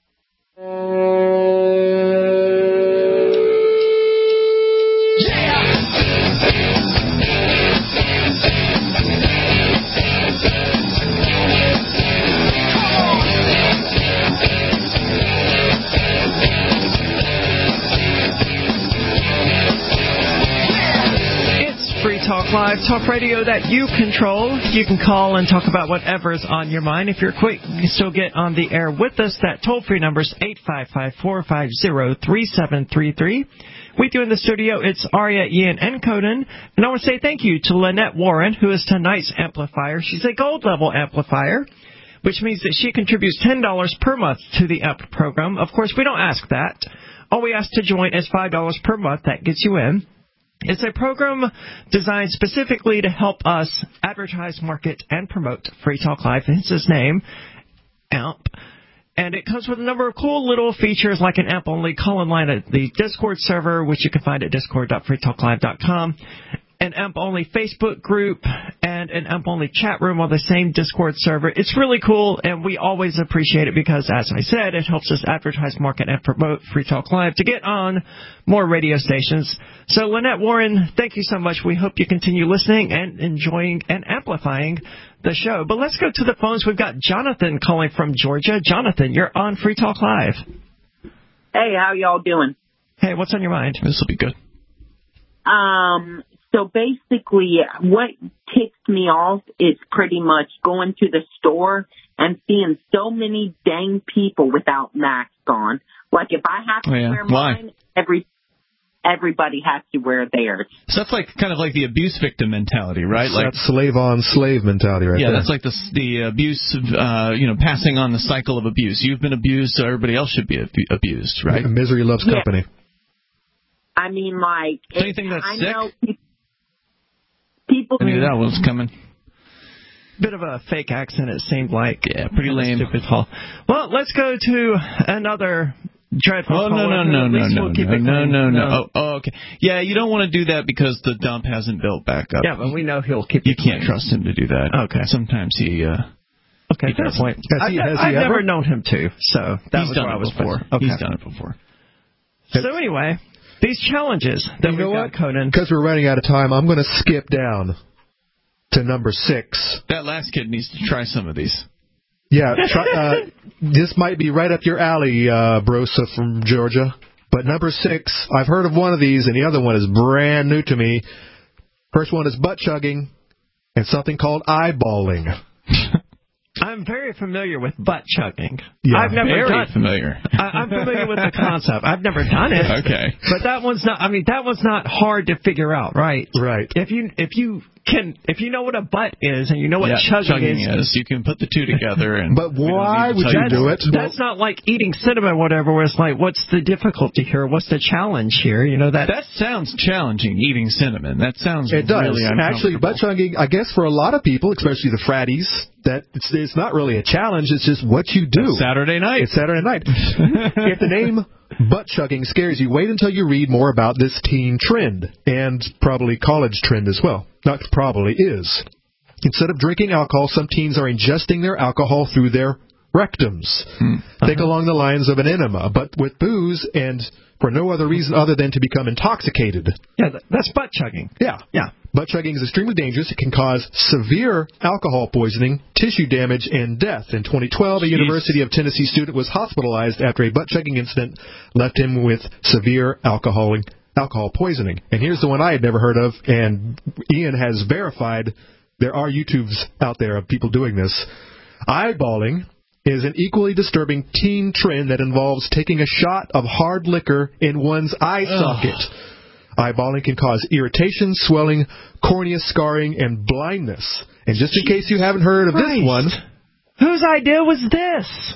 Talk Live, talk radio that you control. You can call and talk about whatever's on your mind. If you're quick, you can still get on the air with us. That toll-free number is eight five five, four five zero, three seven three three. With you in the studio, it's Aria, Ian, and Conan. And I want to say thank you to Lynette Warren, who is tonight's amplifier. She's a gold-level amplifier, which means that she contributes ten dollars per month to the A M P program. Of course, we don't ask that. All we ask to join is five dollars per month. That gets you in. It's a program designed specifically to help us advertise, market, and promote Free Talk Live. Hence its name, A M P. And it comes with a number of cool little features like an A M P-only call-in line at the Discord server, which you can find at discord dot free talk live dot com, an A M P-only Facebook group, and an A M P-only chat room on the same Discord server. It's really cool, and we always appreciate it because, as I said, it helps us advertise, market, and promote Free Talk Live to get on more radio stations. So, Lynette Warren, thank you so much. We hope you continue listening and enjoying and amplifying the show. But let's go to the phones. We've got Jonathan calling from Georgia. Jonathan, you're on Free Talk Live. Hey, how y'all doing? Hey, what's on your mind? This will be good. Um... So basically, what ticks me off is pretty much going to the store and seeing so many dang people without masks on. Like if I have to oh, yeah. wear Why? mine, every everybody has to wear theirs. So that's like kind of like the abuse victim mentality, right? So like that's slave on slave mentality, right yeah, there. that's like the the abuse of uh, you know, passing on the cycle of abuse. You've been abused, so everybody else should be abused, right? Yeah, misery loves yeah. company. I mean, like so you think that's I sick? know people. People I knew that was coming. Bit of a fake accent, it seemed like. Yeah, pretty lame. Stupid call. Well, let's go to another dreadful oh, caller. no, no, no, no, no, we'll keep no, it no, no, no, no. Oh, oh, okay. Yeah, you don't want to do that because the dump hasn't built back up. Yeah, but we know he'll keep You it can't clean. trust him to do that. Okay. Sometimes he... Uh, okay, he fair doesn't. point. Has he, I've, has he I've ever? never known him to, so that He's was done where it I was before. with. Okay. He's done it before. So anyway, these challenges that you we've know got, what? Conan. Because we're running out of time, I'm going to skip down to number six. That last kid needs to try some of these. Yeah, try, uh, this might be right up your alley, uh, Brosa from Georgia. But number six, I've heard of one of these, and the other one is brand new to me. First one is butt chugging, and something called eyeballing. I'm very familiar with butt chugging. Yeah, I've never very done, familiar. I, I'm familiar with the concept. I've never done it. Okay. But that one's not. I mean, that one's not hard to figure out, right? Right. If you if you can, if you know what a butt is and you know what yeah, chugging, chugging is, is, you can put the two together. And but why would you do it? That's not like eating cinnamon or whatever, where it's like, what's the difficulty here? What's the challenge here? You know that that sounds challenging, eating cinnamon. That sounds it does. really uncomfortable. Actually, butt chugging, I guess for a lot of people, especially the fratties, that it's, it's not really a challenge. It's just what you do. It's Saturday night. It's Saturday night. If the name butt chugging scares you, wait until you read more about this teen trend, and probably college trend as well. Not probably is. Instead of drinking alcohol, some teens are ingesting their alcohol through their rectums. Hmm. Uh-huh. Think along the lines of an enema, but with booze and for no other reason other than to become intoxicated. Yeah, that's butt chugging. Yeah. Yeah. Butt chugging is extremely dangerous. It can cause severe alcohol poisoning, tissue damage, and death. In twenty twelve, a Jeez. University of Tennessee student was hospitalized after a butt chugging incident left him with severe alcohol alcohol poisoning. And here's the one I had never heard of, and Ian has verified there are YouTubes out there of people doing this. Eyeballing is an equally disturbing teen trend that involves taking a shot of hard liquor in one's eye socket. Ugh. Eyeballing can cause irritation, swelling, cornea scarring, and blindness. And just in case you haven't heard of Christ. this one... Whose idea was this?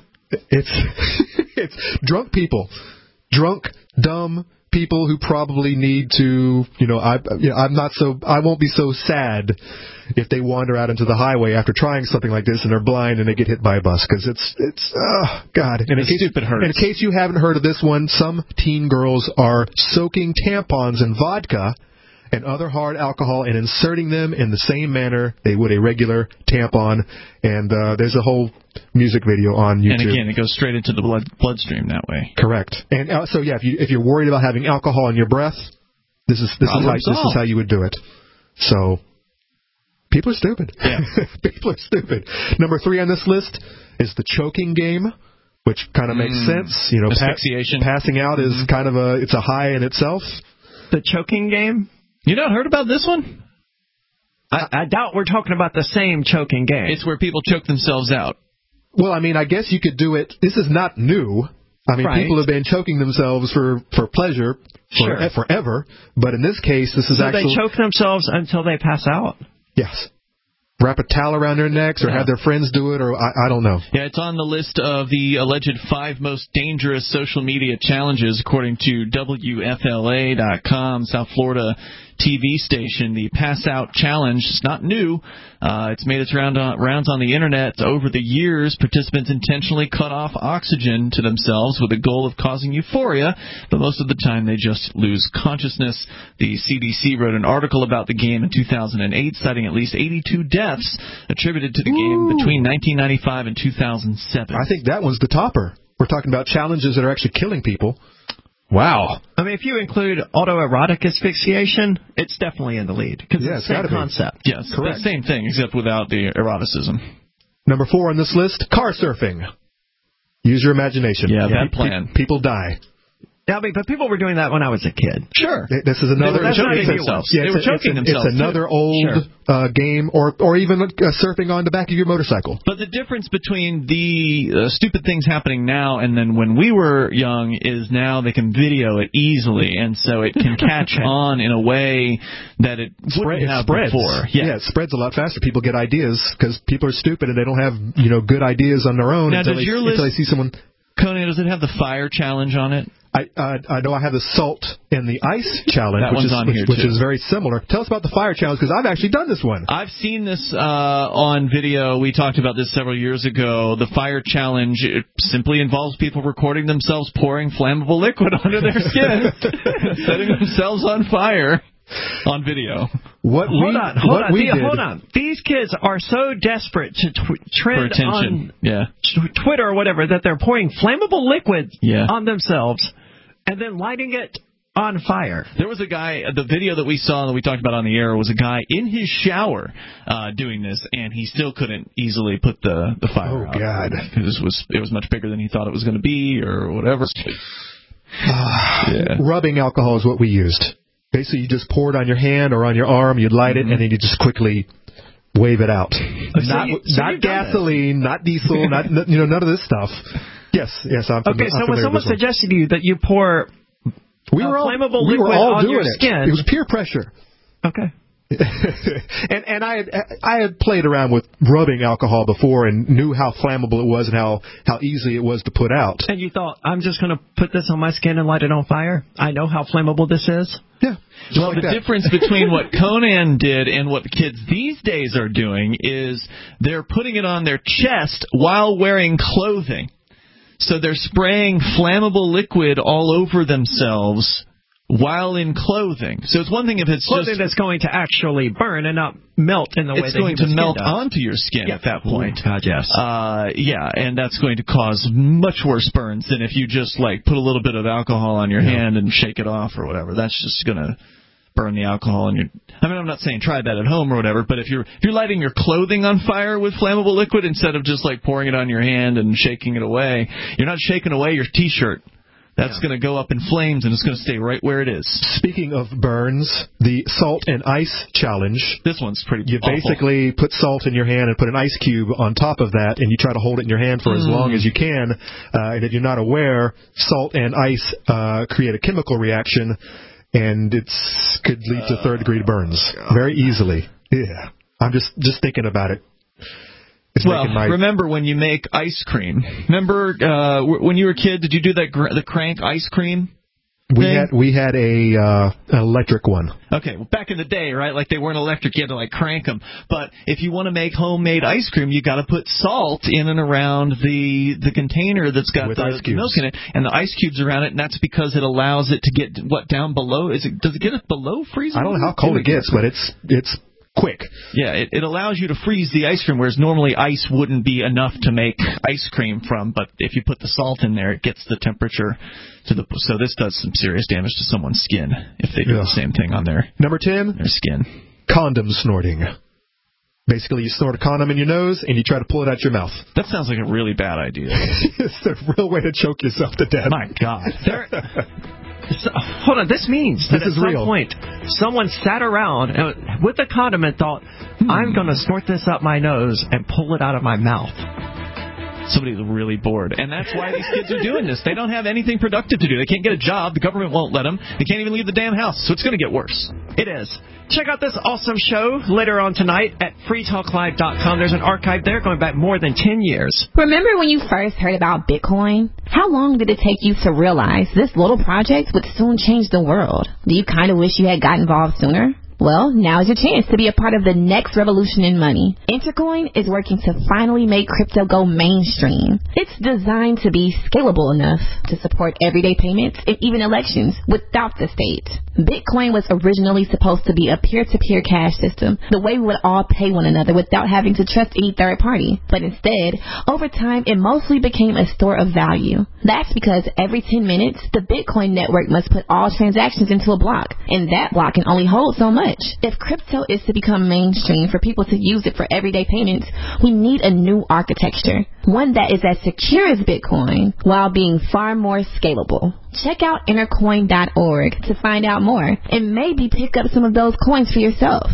It's, it's drunk people. Drunk, dumb people who probably need to, you know, I, you know, I'm not so, I won't be so sad if they wander out into the highway after trying something like this and they're blind and they get hit by a bus, because it's, it's, oh, God. And in case, stupid hurts. in case you haven't heard of this one, some teen girls are soaking tampons in vodka and other hard alcohol and inserting them in the same manner they would a regular tampon. And uh, there's a whole music video on YouTube. And again, it goes straight into the blood bloodstream that way. Correct. And uh, so, yeah, if, you, if you're worried about having alcohol in your breath, this is this is, how, this is how you would do it. So, people are stupid. Yeah. People are stupid. Number three on this list is the choking game, which kind of mm. makes sense. You know, asphyxiation. Pa- passing out is mm-hmm. kind of a, it's a high in itself. The choking game? You not heard about this one? I, I doubt we're talking about the same choking game. It's where people choke themselves out. Well, I mean, I guess you could do it. This is not new. I mean, right. people have been choking themselves for, for pleasure for, sure. forever. But in this case, this is so actually... So they choke themselves until they pass out? Yes. Wrap a towel around their necks or yeah. have their friends do it, or I, I don't know. Yeah, it's on the list of the alleged five most dangerous social media challenges, according to W F L A dot com, South Florida T V station. The Pass Out Challenge is not new. Uh, it's made its round on, rounds on the Internet. Over the years, participants intentionally cut off oxygen to themselves with the goal of causing euphoria, but most of the time they just lose consciousness. The C D C wrote an article about the game in two thousand eight, citing at least eighty-two deaths attributed to the Ooh. game between nineteen ninety-five and two thousand seven. I think that one's the topper. We're talking about challenges that are actually killing people. Wow. I mean, if you include autoerotic asphyxiation, it's definitely in the lead. Because yeah, it's the same concept. Be. Yes, correct. The same thing, except without the eroticism. Number four on this list, car surfing. Use your imagination. Yeah, bad plan. People die. Yeah, I mean, but people were doing that when I was a kid. Sure. This is another... They were choking themselves. Yeah, they were choking it's, themselves, It's another too. old sure. uh, game, or or even uh, surfing on the back of your motorcycle. But the difference between the uh, stupid things happening now and then when we were young is now they can video it easily, and so it can catch on in a way that it wouldn't it have spreads. before. Yeah. yeah, it spreads a lot faster. People get ideas because people are stupid and they don't have, you know, good ideas on their own now, until, does they, your until list, they see someone... Conan, does it have the fire challenge on it? I uh, I know I have the salt and the ice challenge, that which, one's is, on which, here which too. is very similar. Tell us about the fire challenge, because I've actually done this one. I've seen this uh, on video. We talked about this several years ago. The fire challenge it simply involves people recording themselves pouring flammable liquid onto their skin, setting themselves on fire. On video. What hold we, on, hold what on, we the, did, hold on. These kids are so desperate to tw- trend on yeah. t- Twitter or whatever that they're pouring flammable liquid yeah. on themselves and then lighting it on fire. There was a guy, the video that we saw that we talked about on the air was a guy in his shower uh, doing this, and he still couldn't easily put the, the fire oh, out. Oh, God. This was, it was much bigger than he thought it was going to be or whatever. yeah. Rubbing alcohol is what we used. Basically, you just pour it on your hand or on your arm, you'd light mm-hmm. it, and then you just quickly wave it out. So not you, so not gasoline, not diesel, not you know none of this stuff. Yes, yes, I'm Okay, I'm so when someone suggested to you that you pour we were uh, all, flammable we liquid were all on doing your it. skin... It was peer pressure. Okay. and and I had I had played around with rubbing alcohol before and knew how flammable it was and how, how easy it was to put out. And you thought, I'm just going to put this on my skin and light it on fire? I know how flammable this is? Yeah. Well, like the that. difference between what Conan did and what the kids these days are doing is they're putting it on their chest while wearing clothing. So they're spraying flammable liquid all over themselves while in clothing. So it's one thing if it's clothing just... that's going to actually burn and not melt in the way that it's going to melt does. onto your skin yeah. at that point. Ooh, God, yes. Uh, yeah, and that's going to cause much worse burns than if you just, like, put a little bit of alcohol on your yeah. hand and shake it off or whatever. That's just going to burn the alcohol in your... I mean, I'm not saying try that at home or whatever, but if you're if you're lighting your clothing on fire with flammable liquid instead of just, like, pouring it on your hand and shaking it away, you're not shaking away your T-shirt. That's yeah. going to go up in flames, and it's going to stay right where it is. Speaking of burns, the salt and ice challenge. This one's pretty You awful. basically put salt in your hand and put an ice cube on top of that, and you try to hold it in your hand for mm. as long as you can. Uh, and if you're not aware, salt and ice uh, create a chemical reaction, and it could lead to third-degree burns oh, very easily. Yeah, I'm just, just thinking about it. It's well, my... remember when you make ice cream? Remember uh, when you were a kid, did you do that gr- the crank ice cream We thing? had we had a uh, an electric one. Okay, well, back in the day, right, like they weren't electric, you had to like crank them. But if you want to make homemade ice cream, you got to put salt in and around the the container that's got With the, ice the milk in it, and the ice cubes around it, and that's because it allows it to get what down below. Is it does it get it below freezing? I don't know how cold it gets, but it's it's quick. Yeah, it, it allows you to freeze the ice cream, whereas normally ice wouldn't be enough to make ice cream from. But if you put the salt in there, it gets the temperature to the. So this does some serious damage to someone's skin if they do yeah. the same thing on their number ten their skin. Condom snorting. Basically, you snort a condom in your nose and you try to pull it out your mouth. That sounds like a really bad idea. It's a real way to choke yourself to death. My God. There, so, hold on. This means that this at is some real. point someone sat around with a condom and thought, hmm. I'm going to snort this up my nose and pull it out of my mouth. Somebody's really bored. And that's why these kids are doing this. They don't have anything productive to do. They can't get a job. The government won't let them. They can't even leave the damn house. So it's going to get worse. It is. Check out this awesome show later on tonight at free talk live dot com. There's an archive there going back more than ten years. Remember when you first heard about Bitcoin? How long did it take you to realize this little project would soon change the world? Do you kind of wish you had got involved sooner? Well, now's your chance to be a part of the next revolution in money. Intercoin is working to finally make crypto go mainstream. It's designed to be scalable enough to support everyday payments and even elections without the state. Bitcoin was originally supposed to be a peer-to-peer cash system, the way we would all pay one another without having to trust any third party. But instead, over time, it mostly became a store of value. That's because every ten minutes, the Bitcoin network must put all transactions into a block, and that block can only hold so much. If crypto is to become mainstream for people to use it for everyday payments, we need a new architecture, one that is as secure as Bitcoin while being far more scalable. Check out intercoin dot org to find out more and maybe pick up some of those coins for yourself.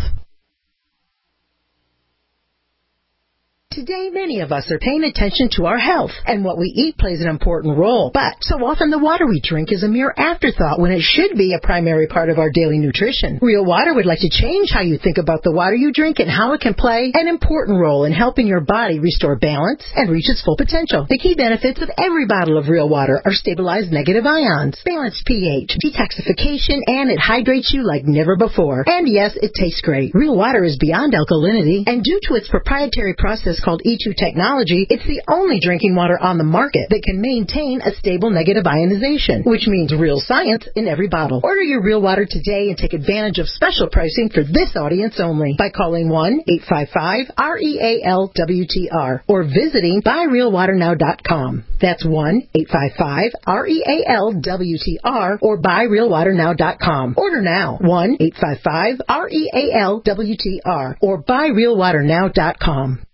Today, many of us are paying attention to our health, and what we eat plays an important role. But so often the water we drink is a mere afterthought when it should be a primary part of our daily nutrition. Real Water would like to change how you think about the water you drink and how it can play an important role in helping your body restore balance and reach its full potential. The key benefits of every bottle of Real Water are stabilized negative ions, balanced pH, detoxification, and it hydrates you like never before. And yes, it tastes great. Real Water is beyond alkalinity, and due to its proprietary process called E two technology, it's the only drinking water on the market that can maintain a stable negative ionization, which means real science in every bottle. Order your Real Water today and take advantage of special pricing for this audience only by calling one eight five five R E A L W T R or visiting buy real water now dot com. That's one eight five five R E A L W T R or buy real water now dot com. Order now, one eight five five R E A L W T R or buy real water now dot com.